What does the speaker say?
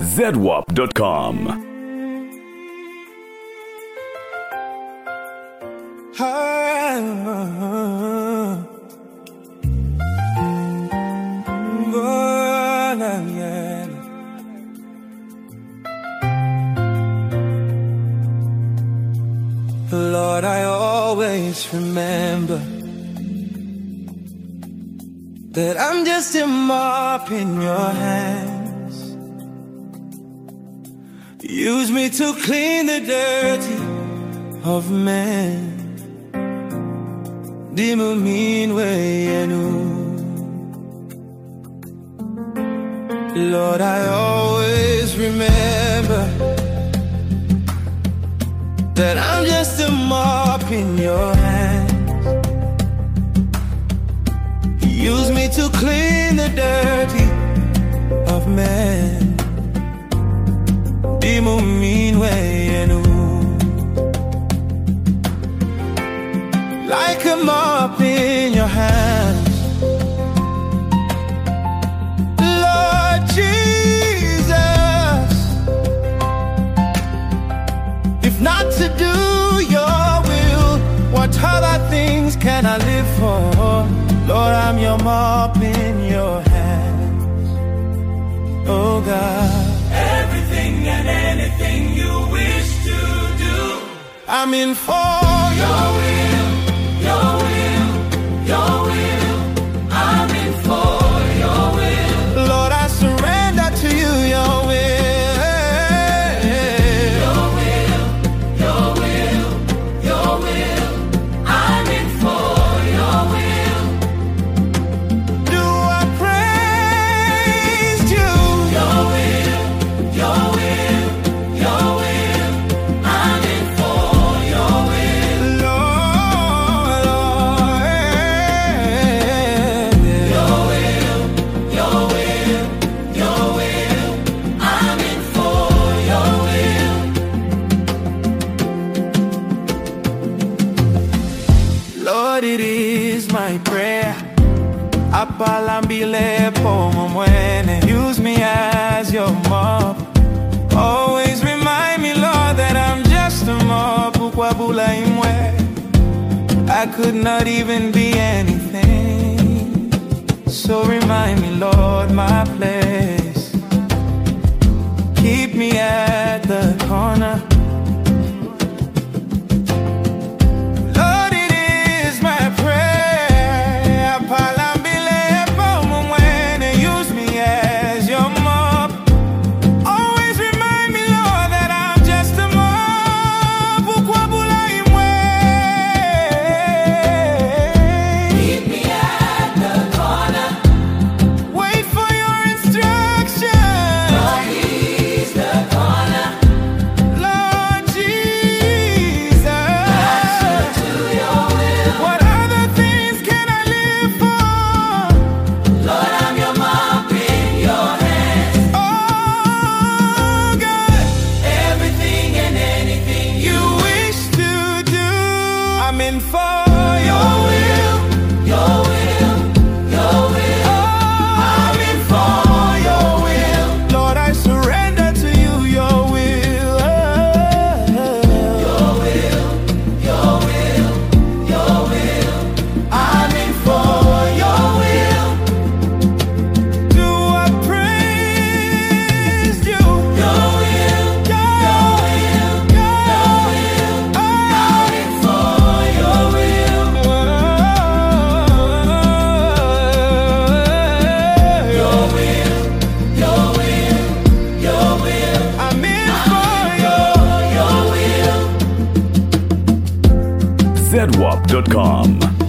ZWAP.com. Lord, I always remember that I'm just a mop in your hands. Use me to clean the dirty of men. Di mo mean way Lord, I always remember that I'm just a mop in your hands. Use me to clean the dirty of men. Di mo mean way like a mop in your hands. Lord Jesus, if not to do your will, what other things can I live for? Lord, I'm your mop in your hands. Oh God, everything and anything you wish to do, I'm in for your will, your will, your will. I'm in for your will. Lord, I surrender to you, your will. Your will, your will, your will. I'm in for your will. Do I praise you? Your will, your will, your will. I'm in for your will. Lord, Lord, Your will, your will, your will. I'm in for your will. Lord, it is my prayer. Apalambile pomomwene. Use me as your mop. Always remind me, Lord, that I'm just a mop. Ukwabula imwe. I could not even be anything. So remind me, Lord, my place. Keep me at the corner. Lord, it is my prayer. Apalambile pomomwene. Use me as your mop. Always remind me, Lord, that I'm just a mop. Ukwabula imwe. Meet me at the corner. Wait for your instructions. Lord, he's the corner. Lord Jesus, To your will. what other things can I live for? Lord, I'm your mop in your hands. Oh God, Everything and anything you wish to do, I'm in for your will. your will, your will. I'm in for your will. Lord, I surrender to you, your will. Your will, your will, your will. I'm in for your will. Do I praise you? Your will, Your will, your will. I'm in for your will. Your will, your will, your will. I'm in for your Your will. ZWAP.com.